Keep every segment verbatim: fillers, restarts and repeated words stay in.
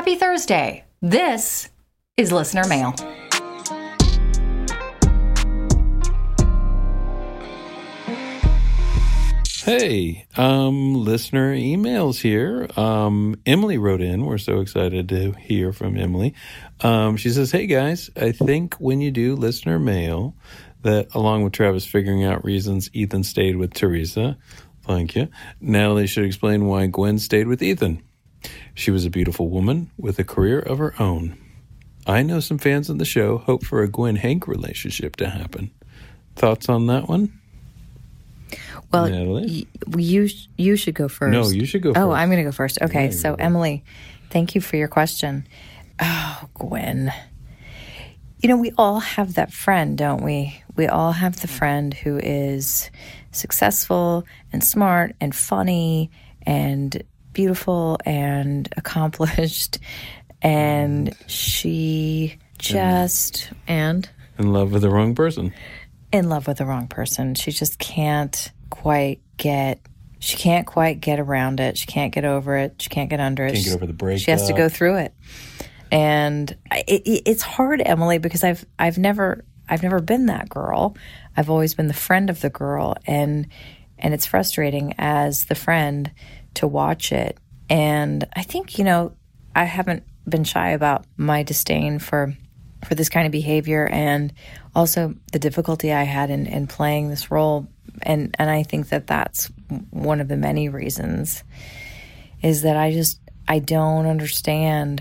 Happy Thursday. This is Listener Mail. Hey, um, listener emails here. Um, Emily wrote in. We're so excited to hear from Emily. Um, she says, hey guys, I think when you do listener mail, that along with Travis figuring out reasons Ethan stayed with Teresa, thank you, Natalie should explain why Gwen stayed with Ethan. She was a beautiful woman with a career of her own. I know some fans of the show hope for a Gwen-Hank relationship to happen. Thoughts on that one? Well, y- you you should go first. No, you should go first. Oh, I'm going to go first. Okay, yeah, so Emily, thank you for your question. Oh, Gwen. You know, we all have that friend, don't we? We all have the friend who is successful and smart and funny and beautiful and accomplished, and she just and in love with the wrong person. In love with the wrong person. She just can't quite get, she can't quite get around it. She can't get over it. She can't get under it. Can't get over the breakup. She has to go through it. And it, it, it's hard, Emily, because I've I've never I've never been that girl. I've always been the friend of the girl, and and it's frustrating as the friend to watch it. And I think, you know, I haven't been shy about my disdain for for this kind of behavior, and also the difficulty I had in, in playing this role. And, and I think that that's one of the many reasons, is that I just, I don't understand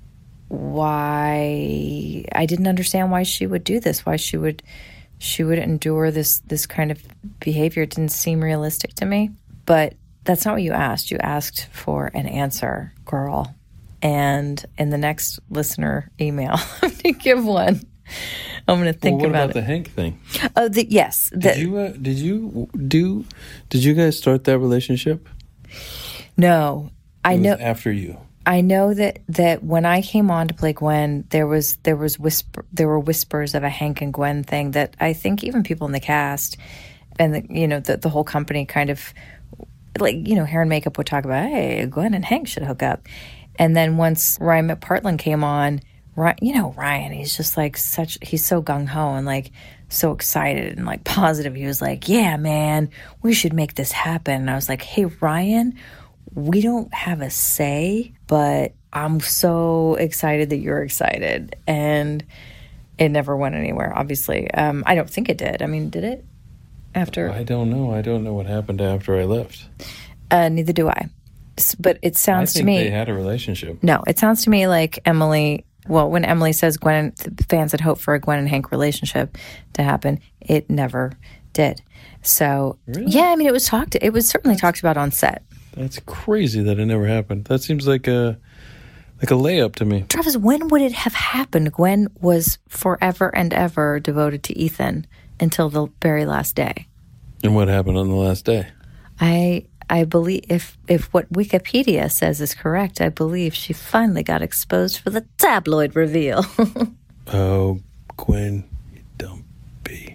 why, I didn't understand why she would do this, why she would, she would endure this, this kind of behavior. It didn't seem realistic to me, but that's not what you asked. You asked for an answer, girl. And in the next listener email, I'm going to give one. I'm going to think well, what about, about it. the Hank thing? Oh, the, yes. The, did you uh, did you do? Did you guys start that relationship? No, I it was know after you. I know that, that when I came on to play Gwen, there was there was whisper there were whispers of a Hank and Gwen thing that I think even people in the cast and the, you know the the whole company kind of, like, you know, hair and makeup would talk about, hey, Gwen and Hank should hook up. And then once Ryan McPartlin came on, Ryan, you know, Ryan, he's just like such, he's so gung-ho and like so excited and like positive. He was like, yeah, man, we should make this happen. And I was like, hey, Ryan, we don't have a say, but I'm so excited that you're excited. And it never went anywhere, obviously. Um, I don't think it did. I mean, did it? After? I don't know. I don't know what happened after I left. Uh, neither do I. But it sounds I think to me they had a relationship. No, it sounds to me like Emily. Well, when Emily says Gwen, fans had hoped for a Gwen and Hank relationship to happen, it never did. So really? Yeah, I mean, it was talked. It was certainly that's, talked about on set. That's crazy that it never happened. That seems like a like a layup to me. Travis, when would it have happened? Gwen was forever and ever devoted to Ethan until the very last day. And what happened on the last day? I. I believe if, if what Wikipedia says is correct, I believe she finally got exposed for the tabloid reveal. Oh, Gwen, you dumb bee.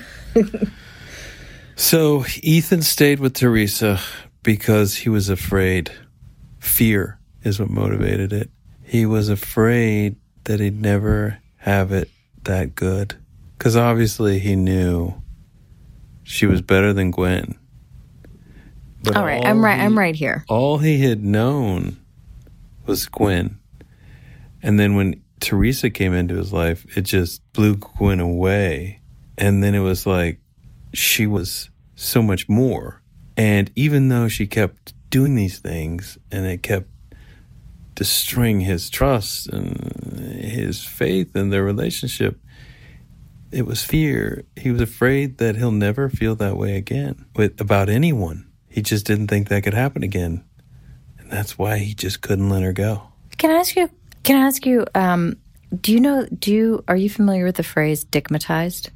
So Ethan stayed with Teresa because he was afraid. Fear is what motivated it. He was afraid that he'd never have it that good. Because obviously he knew she was better than Gwen. But all right, all I'm right. He, I'm right here. All he had known was Gwen, and then when Teresa came into his life, it just blew Gwen away. And then it was like she was so much more. And even though she kept doing these things, and it kept destroying his trust and his faith in their relationship, it was fear. He was afraid that he'll never feel that way again with about anyone. He just didn't think that could happen again. And that's why he just couldn't let her go. Can I ask you, can I ask you, um, do you know, do you, are you familiar with the phrase digmatized?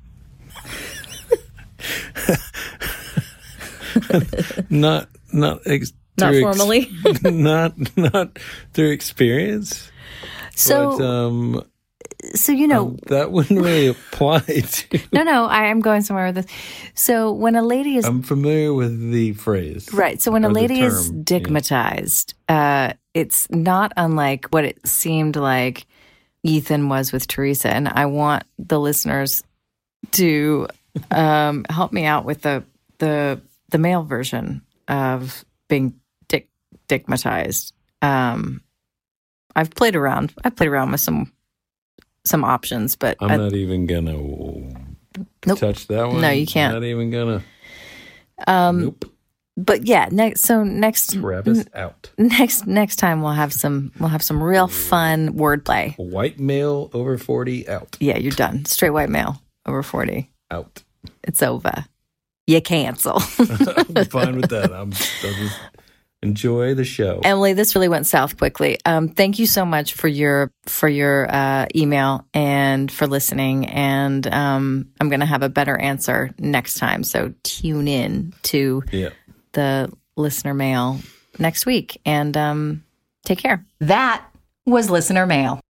not, not, ex- not formally, ex- not, not through experience. So, but, um, so, you know, Um, that wouldn't really apply to. no, no, I am going somewhere with this. So when a lady is I'm familiar with the phrase. right, so when a or the lady is term, digmatized, uh, it's not unlike what it seemed like Ethan was with Teresa. And I want the listeners to um, help me out with the the the male version of being dick digmatized. Um, I've played around. I've played around with some some options, but I'm I- not even gonna Nope. touch that one. No, you can't. Not even gonna. um, Nope. but yeah. Next, so next Travis out. next next time we'll have some we'll have some real fun wordplay. White male over forty out. Yeah, you're done. Straight white male over forty. Out. It's over. You cancel. I'm fine with that. I'm. I'll just enjoy the show. Emily, this really went south quickly. Um, thank you so much for your for your uh, email and for listening. And um, I'm going to have a better answer next time. So tune in to Yeah. the listener mail next week. And um, take care. That was listener mail.